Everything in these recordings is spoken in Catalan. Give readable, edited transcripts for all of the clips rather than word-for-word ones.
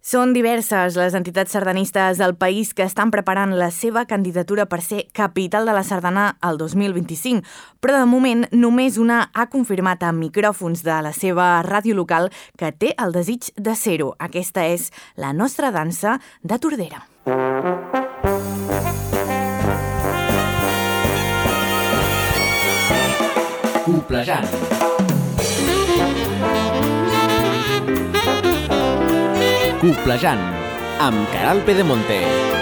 Són diverses les entitats sardanistes del país que estan preparant la seva candidatura per ser capital de la sardana el 2025, però de moment només una ha confirmat a micròfons de la seva ràdio local que té el desig de ser-ho. Aquesta és la nostra dansa de Tordera. Coplejant. Coplejant, amb Caral Pedemonte.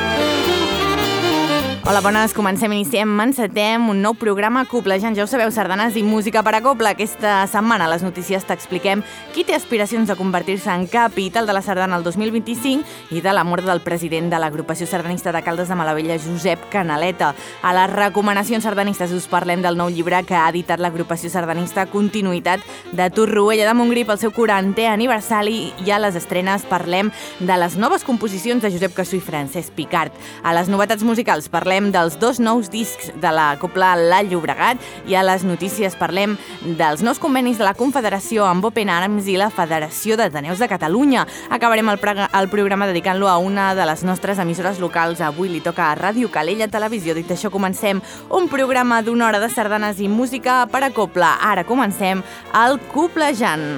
Hola, bones, encetem un nou programa Coplejant. Ja ho sabeu, sardanes i música per a copla. Aquesta setmana a les notícies t'expliquem qui té aspiracions de convertir-se en capital de la sardana el 2025 i de la mort del president de l'agrupació sardanista de Caldes de Malavella, Josep Canaleta. A les recomanacions sardanistes us parlem del nou llibre que ha editat l'agrupació sardanista Continuïtat de Torroella de Montgrí pel seu 40è aniversari, i a les estrenes parlem de les noves composicions de Josep Cassú i Francesc Picart. A les novetats musicals parlem dels dos nous discs de la copla La Llobregat, i a les notícies parlem dels nous convenis de la Confederació amb Open Arms i la Federació d'Ateneus de Catalunya. Acabarem el programa dedicant-lo a una de les nostres emissores locals. Avui li toca a Ràdio Calella Televisió. Dit això, comencem un programa d'una hora de sardanes i música per a copla. Ara comencem el Coplejant.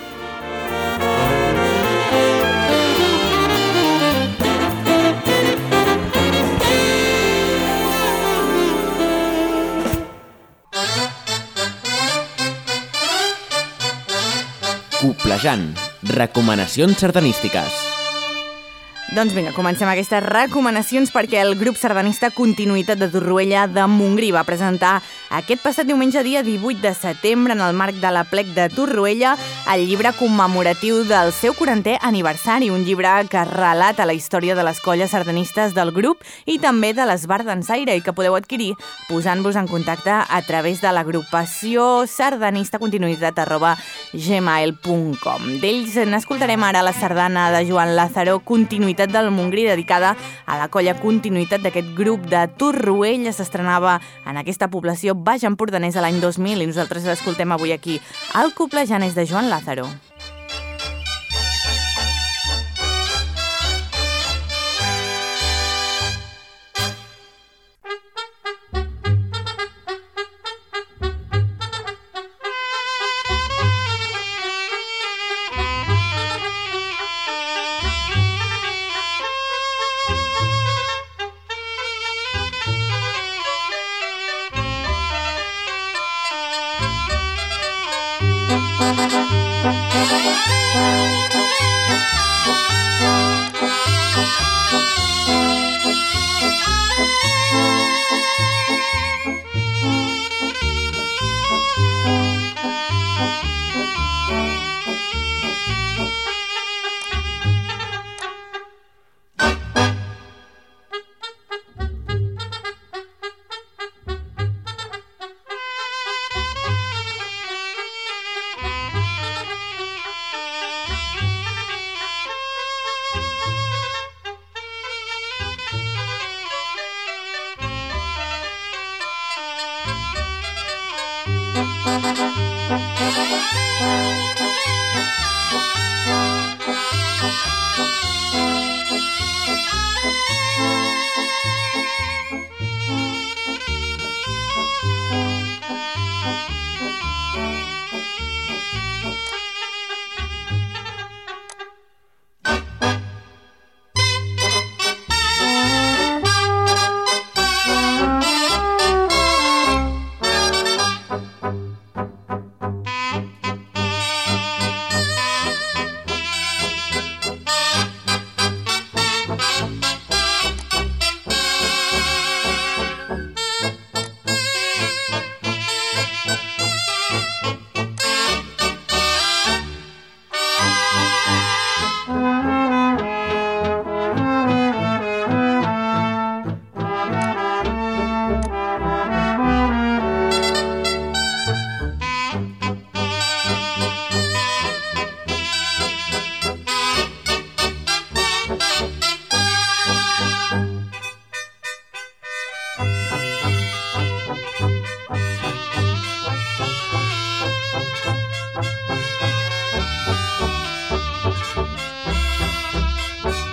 Coplejant, recomanacions sardanístiques. Doncs vinga, comencem aquestes recomanacions perquè el grup sardanista Continuïtat de Torroella de Montgrí va presentar aquest passat diumenge, dia 18 de setembre, en el marc de l'Aplec de Torroella, el llibre commemoratiu del seu 40è aniversari, un llibre que relata la història de les colles sardanistes del grup i també de l'Esbart Dansaire, i que podeu adquirir posant-vos en contacte a través de l'agrupació sardanista continuïtat@gmail.com. D'ells n'escoltarem ara la sardana de Joan Lázaro, Continuïtat del Montgrí, dedicada a la colla Continuïtat d'aquest grup de Torroella. S'estrenava en aquesta població baix empordanès l'any 2000 i nosaltres l'escoltem avui aquí. El Coplejant és de Joan Lázaro.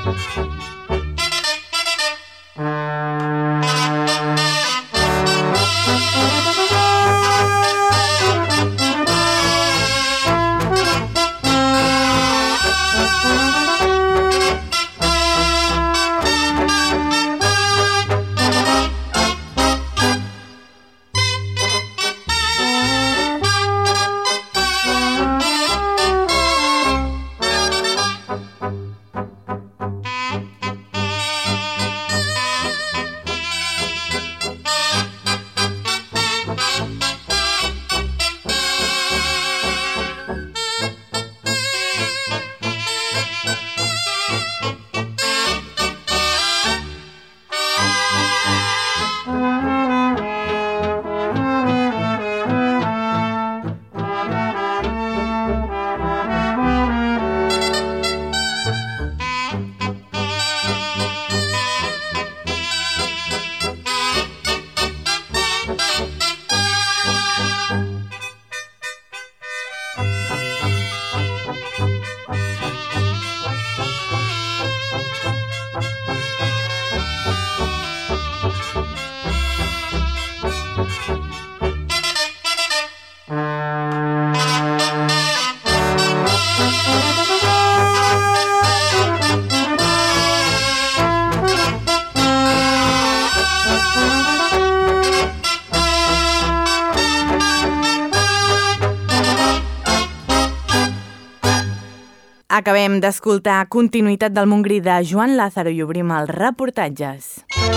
Acabem d'escoltar Continuïtat del Montgrí de Joan Lázaro i obrim els reportatges.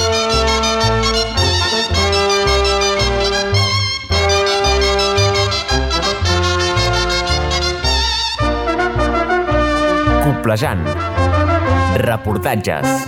Coplejant. Reportatges.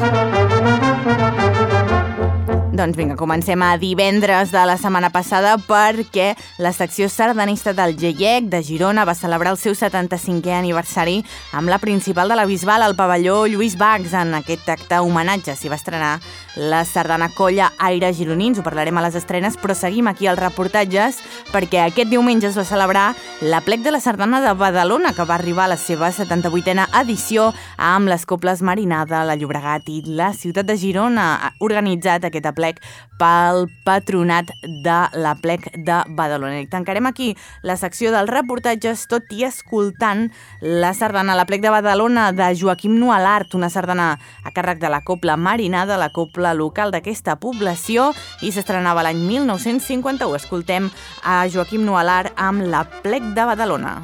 Doncs vinga, comencem a divendres de la setmana passada perquè la secció sardanista del GIEC de Girona va celebrar el seu 75è aniversari amb la principal de la Bisbal al pavelló Lluís Bacs. En aquest acte homenatge s'hi va estrenar la sardana Colla Aire Gironins. Ho parlarem a les estrenes, però seguim aquí als reportatges perquè aquest diumenge es va celebrar l'Aplec de la Sardana de Badalona, que va arribar a la seva 78a edició amb les Cobles Marinada, la Llobregat i la ciutat de Girona. Ha organitzat aquest aplec pel patronat de l'Aplec de Badalona. I tancarem aquí la secció dels reportatges tot i escoltant la sardana l'Aplec de Badalona de Joaquim Nualart, una sardana a càrrec de la Cobla Marinada, la cobla local d'aquesta població, i s'estrenava l'any 1951. Escoltem a Joaquim Nualart amb l'Aplec de Badalona.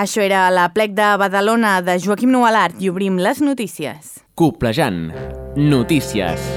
Això era la plec de Badalona de Joaquim Nualart i obrim les notícies. Coplejant. Notícies.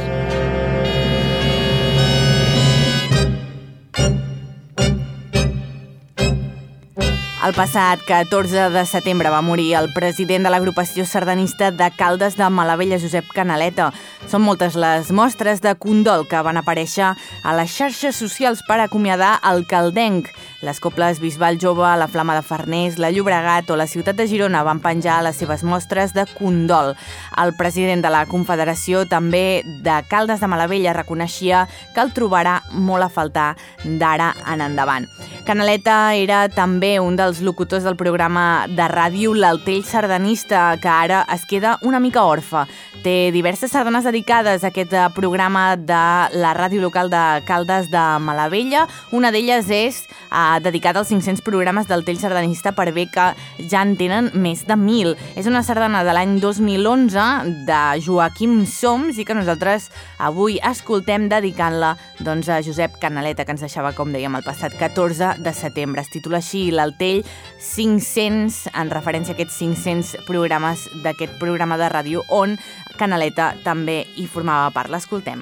El passat 14 de setembre va morir el president de l'agrupació sardanista de Caldes de Malavella, Josep Canaleta. Són moltes les mostres de condol que van aparèixer a les xarxes socials per acomiadar el caldenc. Les coples Bisbal Jove, la Flama de Farners, la Llobregat o la ciutat de Girona van penjar les seves mostres de condol. El president de la Confederació, també de Caldes de Malavella, reconeixia que el trobarà molt a faltar d'ara en endavant. Canaleta era també un dels locutors del programa de ràdio L'Altell Sardanista, que ara es queda una mica orfe. Té diverses sardanes dedicades a aquest programa de la ràdio local de Caldes de Malavella. Una d'elles és dedicada als 500 programes del Tell Sardanista, per bé que ja en tenen més de 1.000. És una sardana de l'any 2011 de Joaquim Soms i que nosaltres avui escoltem dedicant-la a Josep Canaleta, que ens deixava, com dèiem, el passat 14 de setembre. Es titula així L'Altell 500, en referència a aquests 500 programes d'aquest programa de ràdio on Canaleta també hi formava part. L'escoltem.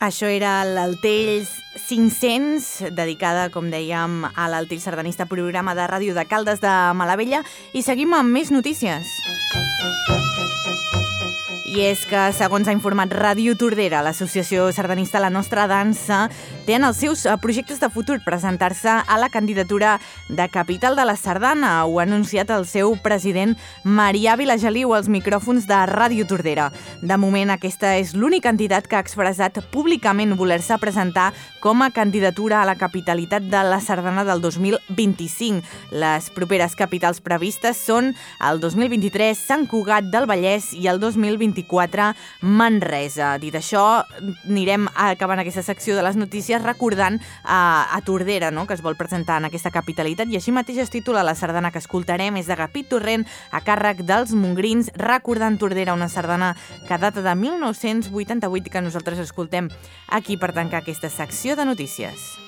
Això era l'Altells 500, dedicada, com dèiem, a l'Altell sardanista, programa de ràdio de Caldes de Malavella. I seguim amb més notícies. I és que, segons ha informat Ràdio Tordera, l'associació sardanista La Nostra Dansa té en els seus projectes de futur presentar-se a la candidatura de capital de la sardana. Ho ha anunciat el seu president Marià Vilageliu als micròfons de Ràdio Tordera. De moment, aquesta és l'única entitat que ha expressat públicament voler-se presentar com a candidatura a la capitalitat de la sardana del 2025. Les properes capitals previstes són el 2023 Sant Cugat del Vallès i el 2024 Manresa. Dit això, anirem acabant aquesta secció de les notícies recordant a Tordera, no?, que es vol presentar en aquesta capitalitat, i així mateix es titula la sardana que escoltarem, és de Gapit Torrent, a càrrec dels Mongrins, recordant Tordera, una sardana que data de 1988 i que nosaltres escoltem aquí per tancar aquesta secció de notícies.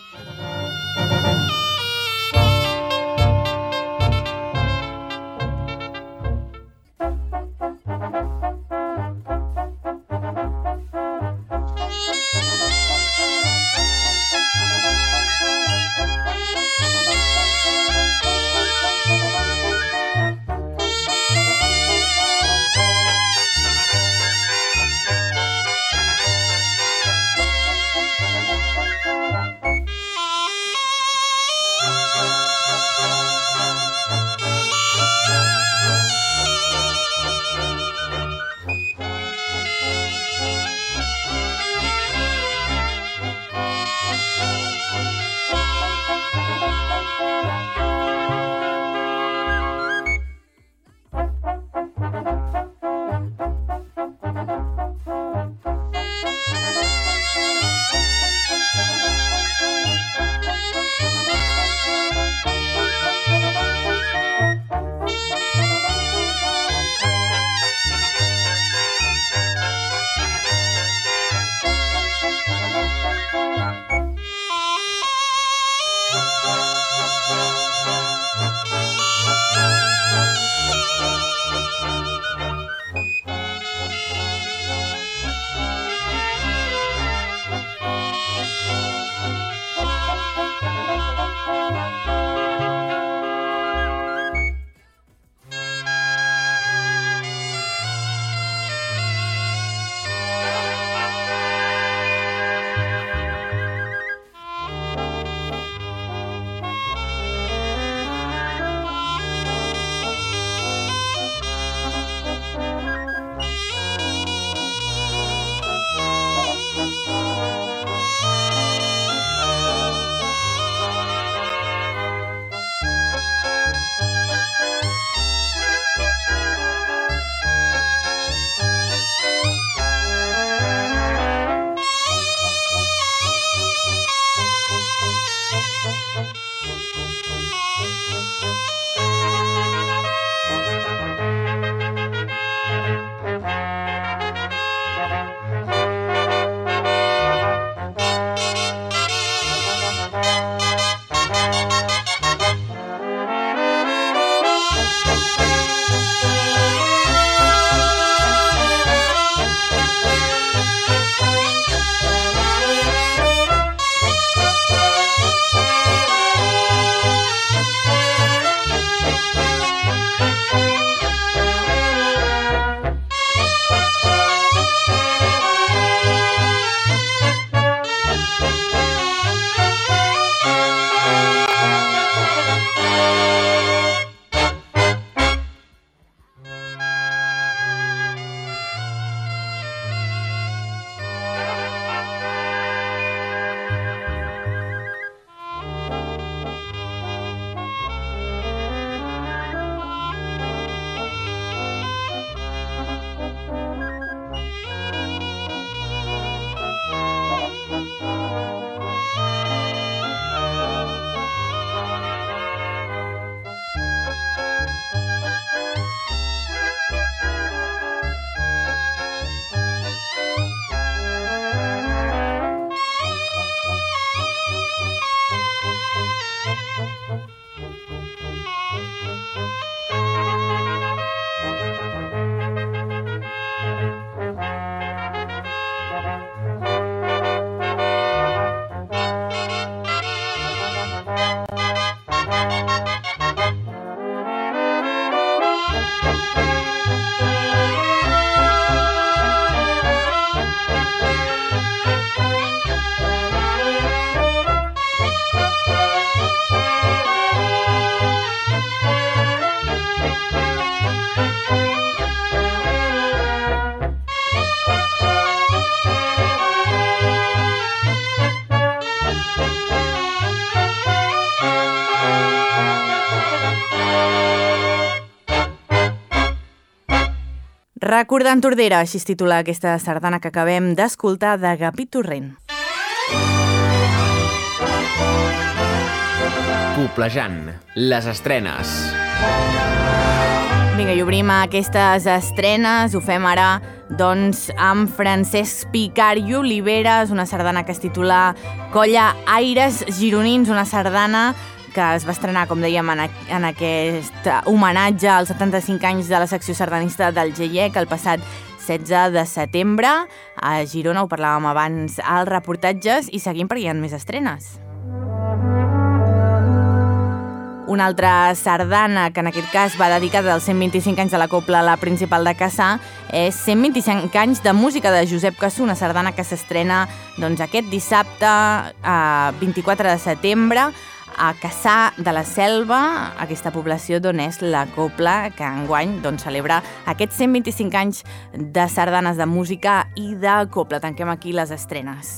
Recordant Tordera, així es titula aquesta sardana que acabem d'escoltar de Gapí Torrent. Coplejant, les estrenes. Vinga, i obrim aquestes estrenes, ho fem ara doncs amb Francesc Picart i Oliveres, una sardana que es titula Colla Aires Gironins, una sardana que es va estrenar, com dèiem, en aquest homenatge als 75 anys de la secció sardanista del GIEC el passat 16 de setembre. A Girona, ho parlàvem abans als reportatges, i seguim perquè hi ha més estrenes. Una altra sardana, que en aquest cas va dedicada als 125 anys de la Cobla La Principal de Cassà, és 125 anys de música de Josep Cassú, una sardana que s'estrena doncs, aquest dissabte, 24 de setembre, a Cassà de la Selva, aquesta població d'on és la Cobla, que enguany doncs, celebra aquests 125 anys de sardanes de música i de Cobla. Tanquem aquí les estrenes.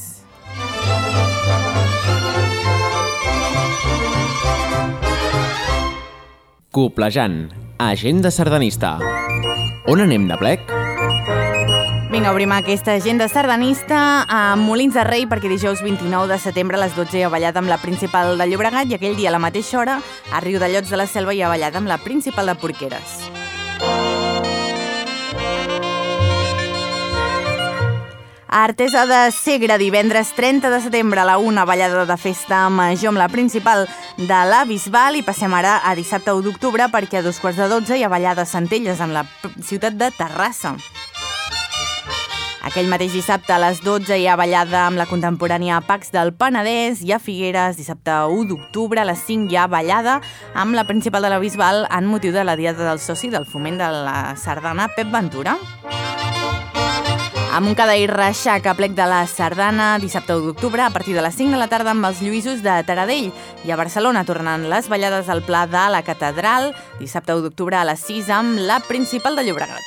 Coplejant, agenda sardanista. On anem de plec? Vinga, obrim aquesta agenda sardanista a Molins de Rei, perquè dijous 29 de setembre a les 12 hi ha ballada amb la Principal de Llobregat i aquell dia a la mateixa hora a Riudellots de la Selva hi ha ballada amb la Principal de Porqueres. A Artesa de Segre, divendres 30 de setembre a la 1, ballada de festa major amb la Principal de la Bisbal, i passem ara a dissabte 1 d'octubre perquè a 2:15 hi ha ballada a Centelles amb la ciutat de Terrassa. Aquell mateix dissabte a les 12 hi ha ballada amb la contemporània Pax del Penedès, i a Figueres, dissabte 1 d'octubre a les 5 hi ha ballada amb la Principal de la Bisbal en motiu de la Diada del Soci del Foment de la Sardana Pep Ventura. A Montcada i Reixac, a plec de la Sardana, dissabte 1 d'octubre, a partir de les 5 de la tarda amb els Lluïsos de Taradell. I a Barcelona tornen les ballades al Pla de la Catedral, dissabte 1 d'octubre a les 6 amb la Principal de Llobregat.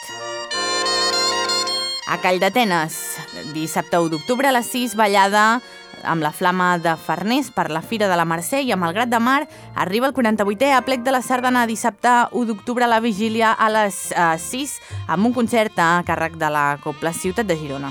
A Calldetenes, dissabte 1 d'octubre a les 6, ballada amb la Flama de Farners per la Fira de la Mercè, i a Malgrat de Mar arriba el 48è aplec de la Sardana, dissabte 1 d'octubre a la vigília a les 6 amb un concert a càrrec de la Cobla Ciutat de Girona.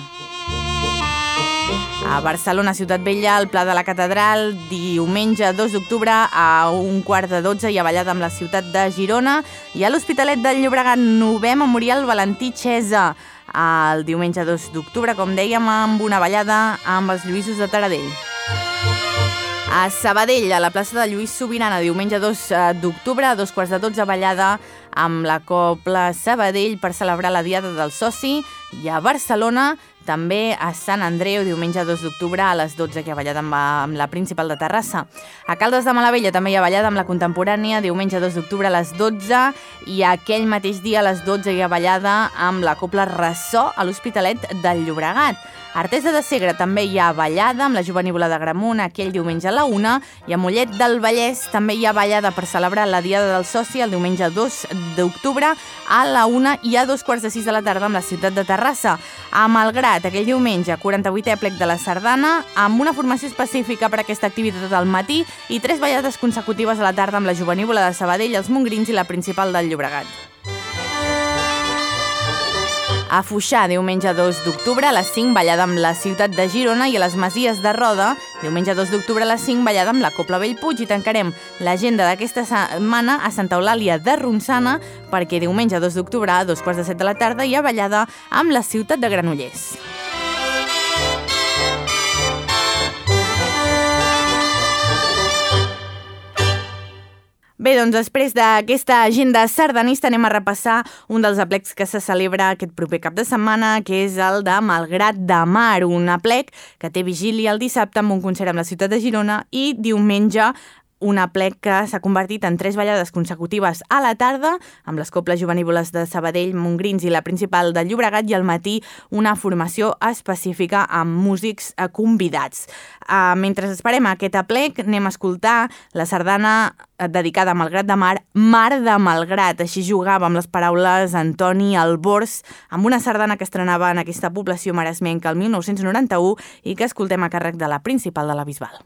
A Barcelona, Ciutat Vella, al Pla de la Catedral, diumenge 2 d'octubre a 11:45 hi ha ballada amb la Ciutat de Girona, i a l'Hospitalet de Llobregat, 9è Memorial Valentí Xesa, el diumenge 2 d'octubre, com dèiem, amb una ballada amb els Lluïsos de Taradell. A Sabadell, a la plaça de Lluís Sobirana, diumenge 2 d'octubre, a 11:45, ballada amb la Cobla Sabadell per celebrar la Diada del Soci. I a Barcelona, també a Sant Andreu, diumenge 2 d'octubre a les 12, que hi ha ballada amb la Principal de Terrassa. A Caldes de Malavella també hi ha ballada amb la Contemporània, diumenge 2 d'octubre a les 12, i aquell mateix dia a les 12 hi ha ballada amb la Cobla Ressò a l'Hospitalet del Llobregat. A Artesa de Segre també hi ha ballada amb la Jovenívola de Gramunt aquell diumenge a la 1, i a Mollet del Vallès també hi ha ballada per celebrar la Diada del Soci el diumenge 2 d'octubre a la 1 i a 2:15 de la tarda amb la ciutat de Terrassa. A Malgrat, aquell diumenge, 48è aplec de la Sardana, amb una formació específica per a aquesta activitat al matí i 3 ballades consecutives a la tarda amb la Jovenívola de Sabadell, els Montgrins i la Principal del Llobregat. A Foixà, diumenge 2 d'octubre a les 5, ballada amb la ciutat de Girona, i a les Masies de Roda, diumenge 2 d'octubre a les 5, ballada amb la Cobla Bellpuig. I tancarem l'agenda d'aquesta setmana a Santa Eulàlia de Ronçana, perquè diumenge 2 d'octubre a 2:15 de la tarda hi ha ballada amb la ciutat de Granollers. Bé, doncs després d'aquesta agenda sardanista anem a repassar un dels aplecs que se celebra aquest proper cap de setmana, que és el de Malgrat de Mar, un aplec que té vigília el dissabte amb un concert amb la ciutat de Girona, i diumenge un aplec que s'ha convertit en 3 ballades consecutives a la tarda, amb les Cobles Jovenívoles de Sabadell, Montgrins i la Principal de Llobregat, i al matí una formació específica amb músics convidats. Mentre esperem aquest aplec, anem a escoltar la sardana dedicada a Malgrat de Mar, Mar de Malgrat. Així jugava amb les paraules Antoni Albors, amb una sardana que estrenava en aquesta població maresmenca el 1991 i que escoltem a càrrec de la Principal de la Bisbal.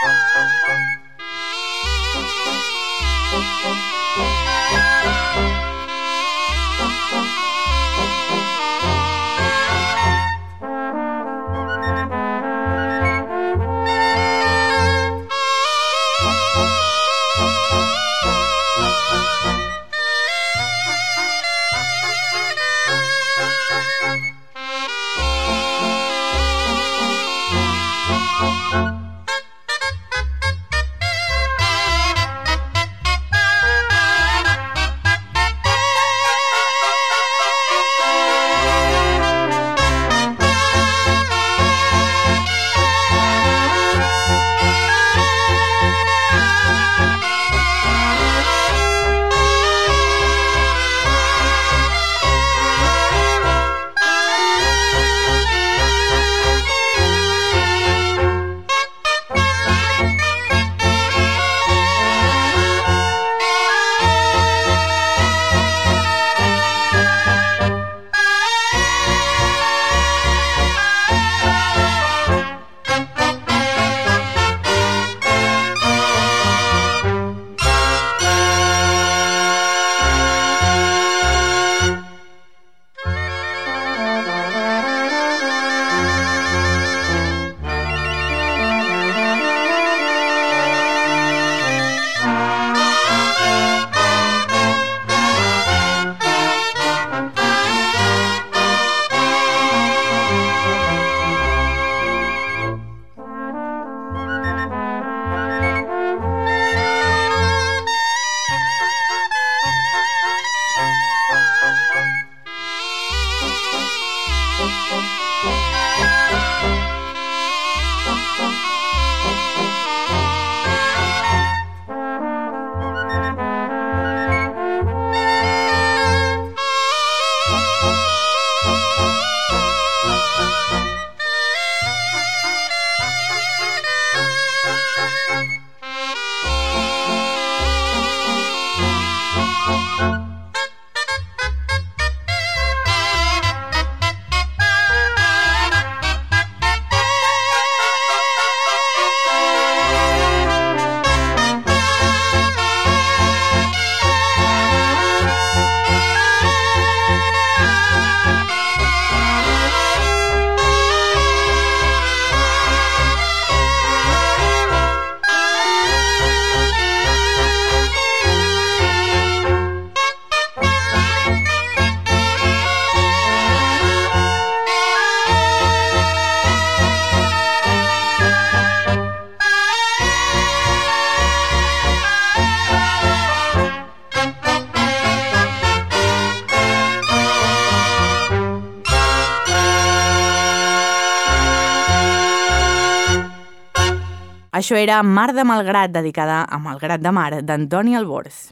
Això era Mar de Malgrat, dedicada a Malgrat de Mar, d'Antoni Albors.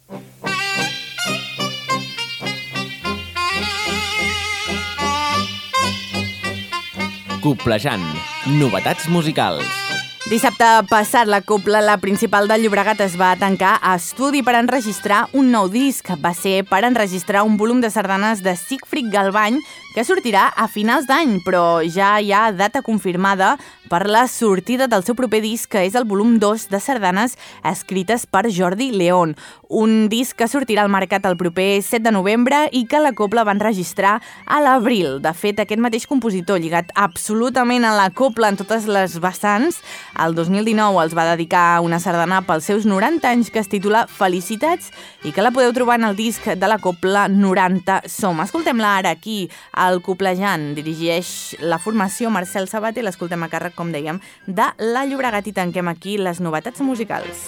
Coplejant. Novetats musicals. Dissabte passat, la Cobla, la principal del Llobregat, es va tancar a estudi per enregistrar un nou disc. Va ser per enregistrar un volum de sardanes de Sigfrid Galbany que sortirà a finals d'any, però ja hi ha data confirmada per la sortida del seu proper disc, que és el volum 2 de sardanes escrites per Jordi León. Un disc que sortirà al mercat el proper 7 de novembre i que la Cobla va enregistrar a l'abril. De fet, aquest mateix compositor, lligat absolutament a la Cobla en totes les vessants, el 2019 els va dedicar una sardana pels seus 90 anys que es titula Felicitats i que la podeu trobar en el disc de la Cobla 90 Som. Escoltem-la ara aquí, al Coplejant. Dirigeix la formació Marcel Sabater, l'escoltem a càrrec, com dèiem, de la Llobregat, i tanquem aquí les novetats musicals.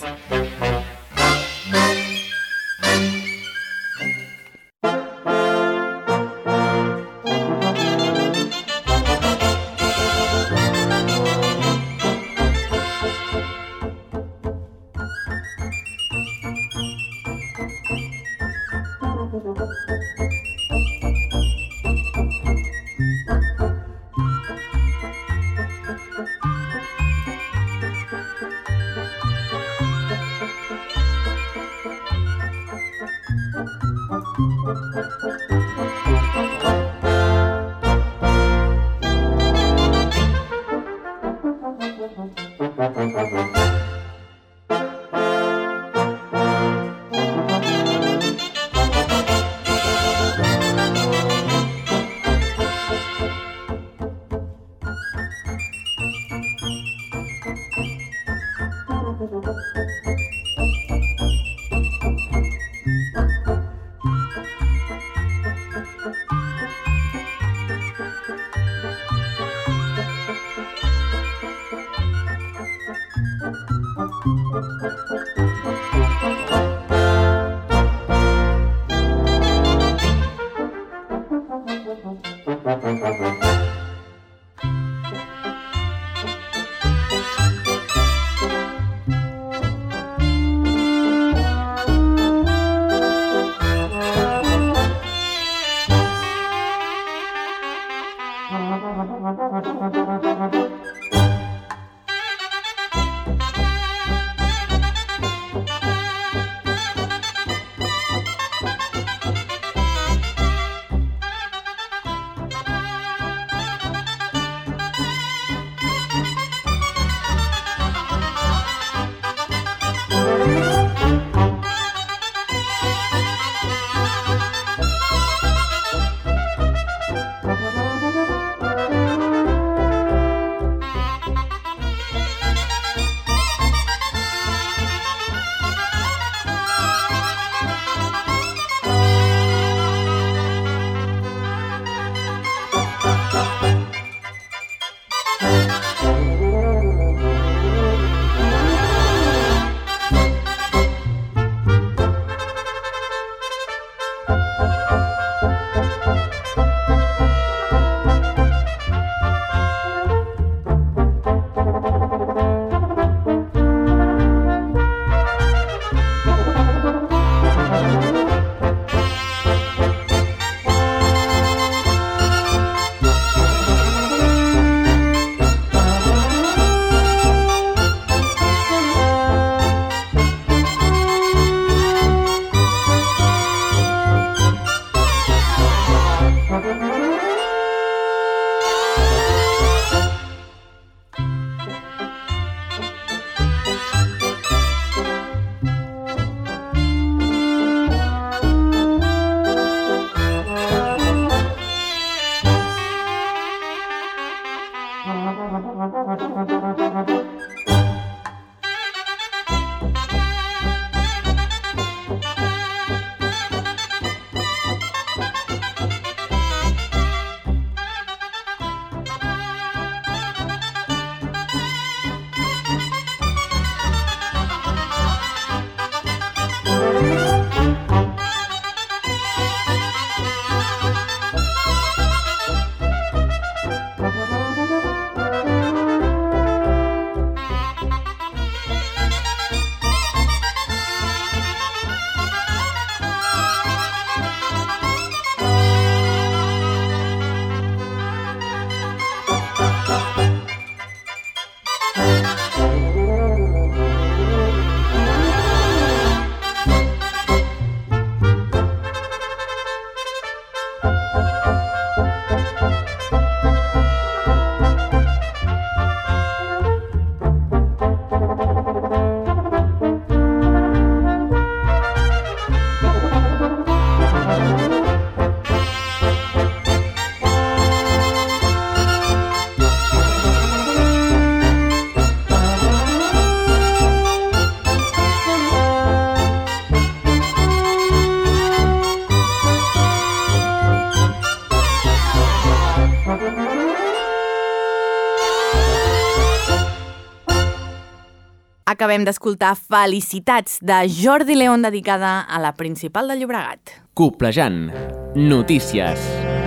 Acabem d'escoltar Felicitats de Jordi León dedicada a la Principal de Llobregat. Coplejant. Notícies.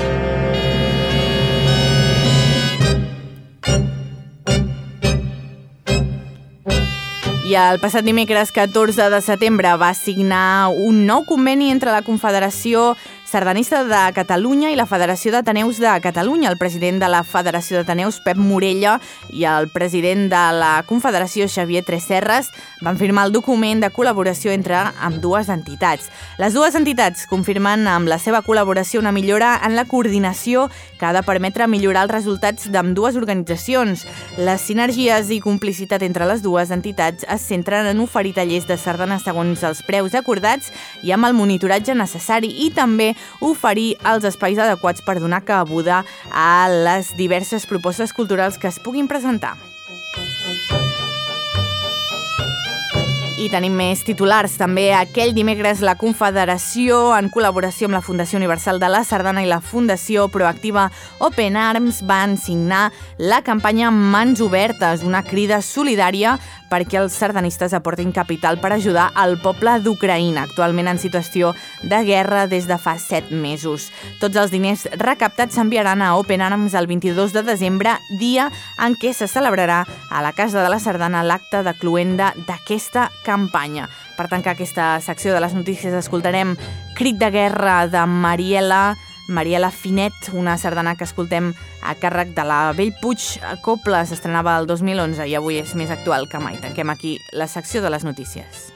I el passat dimecres 14 de setembre va signar un nou conveni entre la Confederació sardanista de Catalunya i la Federació d'Ateneus de Catalunya. El president de la Federació d'Ateneus, Pep Morella, i el president de la Confederació, Xavier Tresserras, van firmar el document de col·laboració entre ambdues entitats. Les dues entitats confirmen amb la seva col·laboració una millora en la coordinació que ha de permetre millorar els resultats d'ambdues organitzacions. Les sinergies i complicitat entre les dues entitats es centren en oferir tallers de sardana segons els preus acordats i amb el monitoratge necessari, i també oferir els espais adequats per donar cabuda a les diverses propostes culturals que es puguin presentar. I tenim més titulars. També aquell dimecres la Confederació, en col·laboració amb la Fundació Universal de la Sardana i la Fundació Proactiva Open Arms, van signar la campanya Mans Obertes, una crida solidària perquè els sardanistes aportin capital per ajudar el poble d'Ucraïna, actualment en situació de guerra des de fa 7 mesos. Tots els diners recaptats s'enviaran a Open Arms el 22 de desembre, dia en què se celebrarà a la Casa de la Sardana l'acte de cloenda d'aquesta campanya. Per tancar aquesta secció de les notícies escoltarem Crit de guerra de Mariela Finet, una sardana que escoltem a càrrec de la Bellpuig Copla. S'estrenava el 2011 i avui és més actual que mai. Tanquem aquí la secció de les notícies.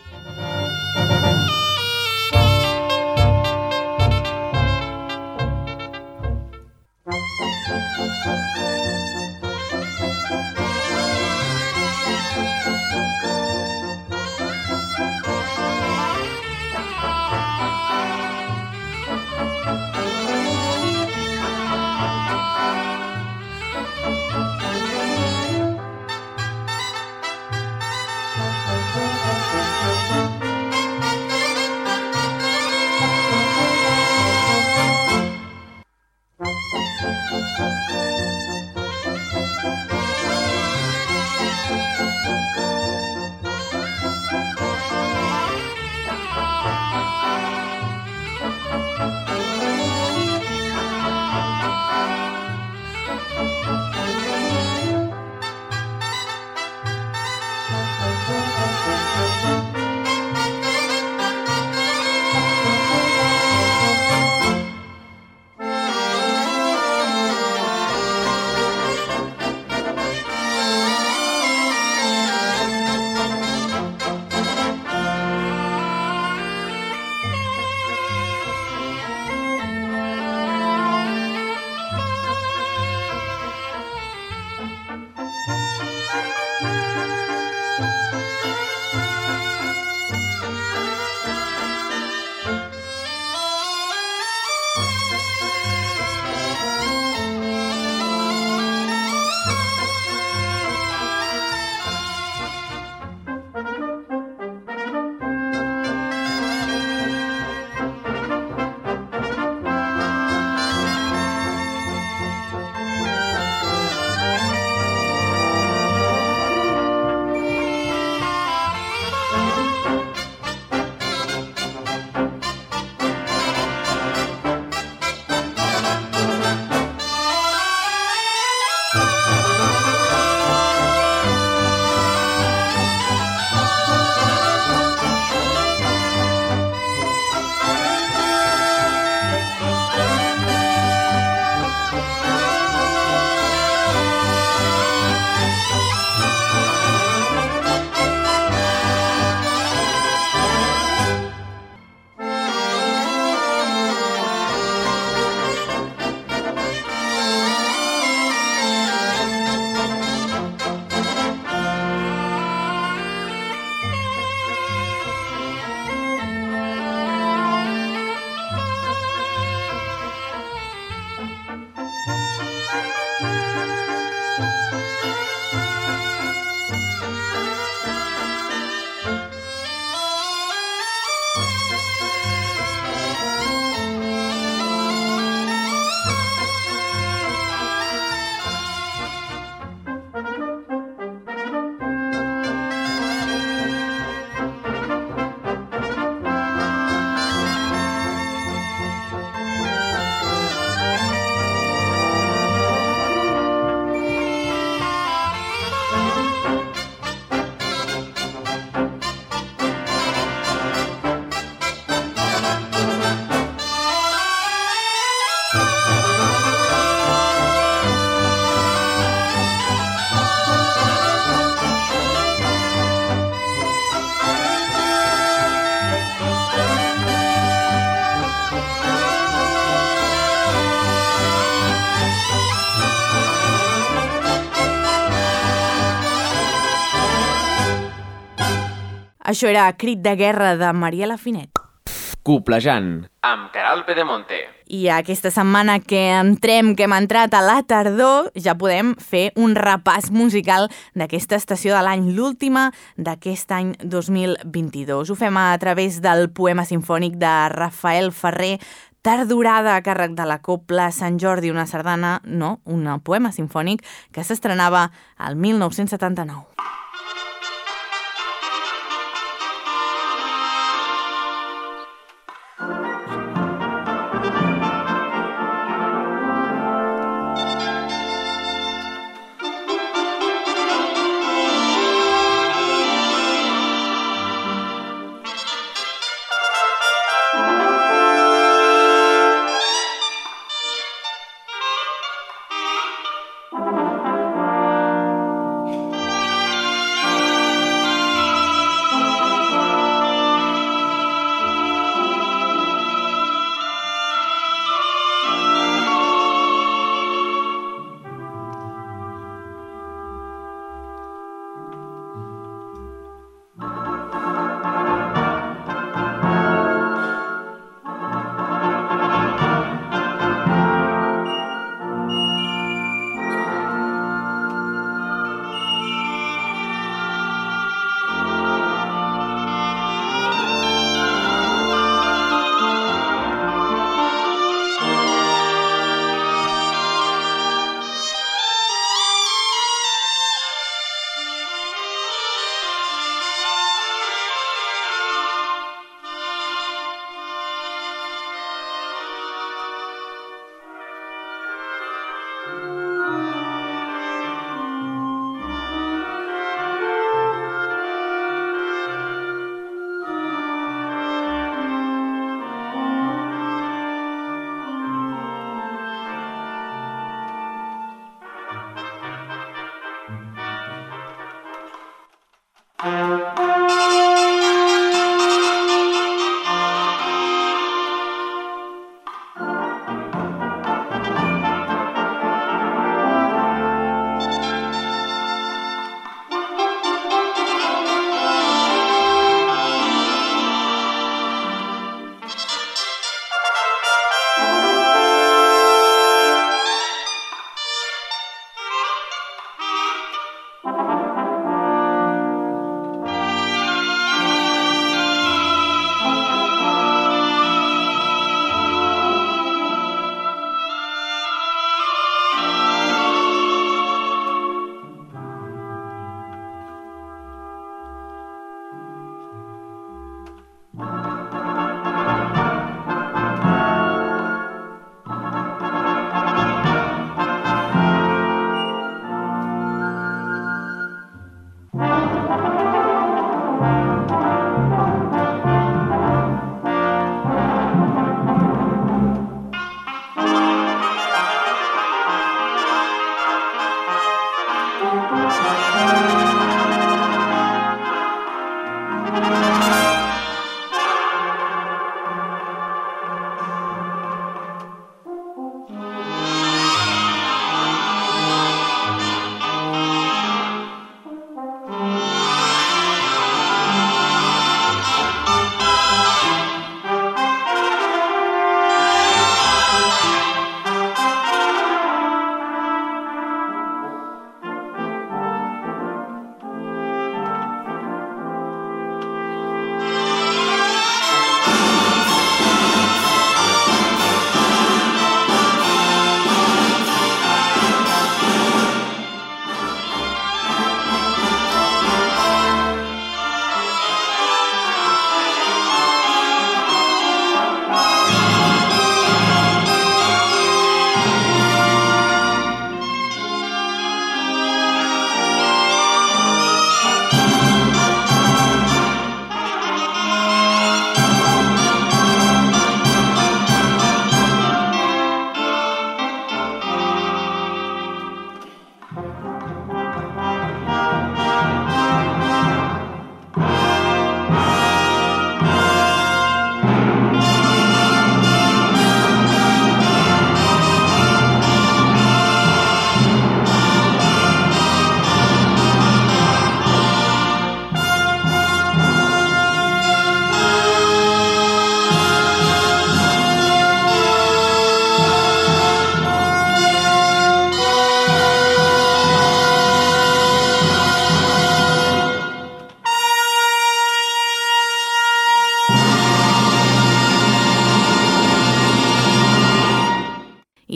Això era Crit de guerra de Mariela Finet. Coplejant, amb Queralt Pedemonte. I aquesta setmana que hem entrat a la tardor, ja podem fer un repàs musical d'aquesta estació de l'any, l'última d'aquest any 2022. Ho fem a través del poema sinfònic de Rafael Ferrer, Tardorada, a càrrec de la Cobla Sant Jordi, una sardana, no, un poema sinfònic que s'estrenava al 1979.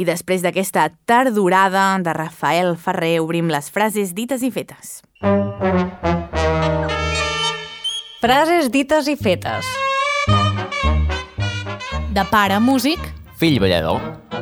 després d'aquesta tardorada de Rafael Ferrer obrim les frases dites i fetes. Frases dites i fetes. De pare músic, Fill ballador.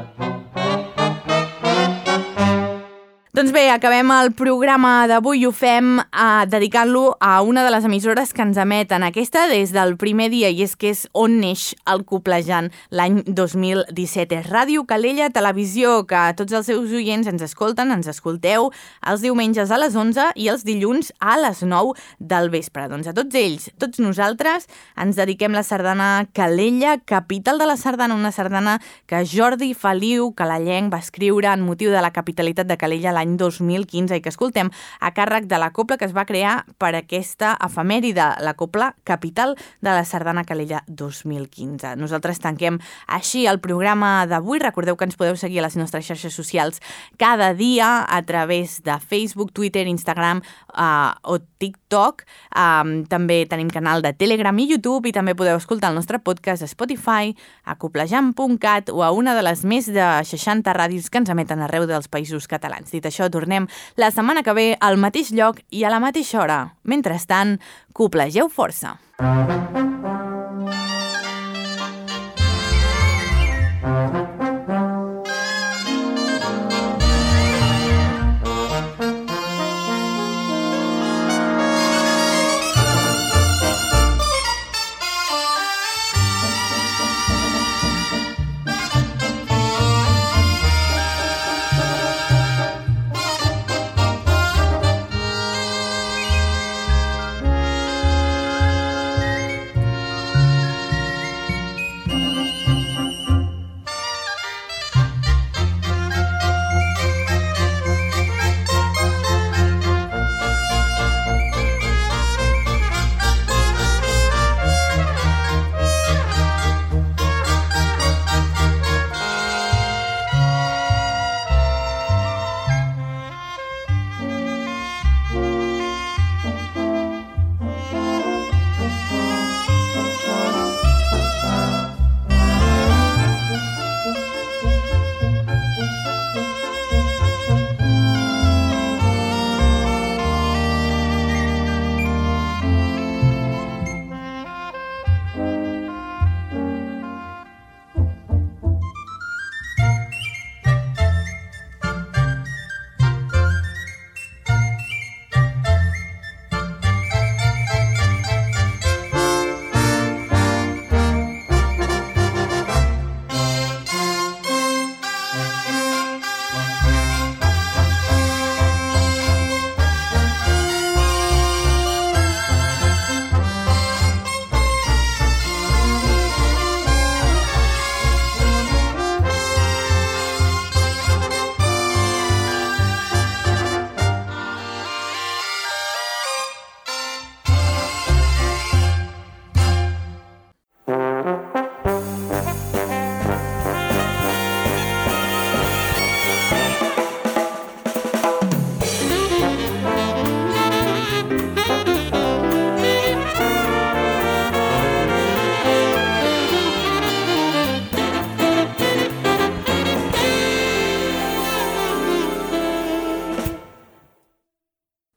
Doncs bé, acabem el programa d'avui i ho fem dedicant-lo a una de les emissores que ens emeten aquesta des del primer dia, i és que és on neix el Coplejant l'any 2017. És Ràdio Calella Televisió, que tots els seus oients ens escolten, ens escolteu els diumenges a les 11 i els dilluns a les 9 del vespre. Doncs a tots ells, tots nosaltres, ens dediquem la sardana Calella, capital de la sardana, una sardana que Jordi Feliu, calellenc, va escriure en motiu de la capitalitat de Calella l'any 2015 i que escoltem a càrrec de la copla que es va crear per aquesta efemèride, la copla capital de la sardana Calella 2015. Nosaltres tanquem així el programa d'avui. Recordeu que ens podeu seguir a les nostres xarxes socials cada dia a través de Facebook, Twitter, Instagram o TikTok. També tenim canal de Telegram i YouTube i també podeu escoltar el nostre podcast a Spotify, a coplejant.cat o a una de les més de 60 ràdios que ens emeten arreu dels països catalans. Dit això, tornem la setmana que ve al mateix lloc i a la mateixa hora. Mentrestant, coplegeu força.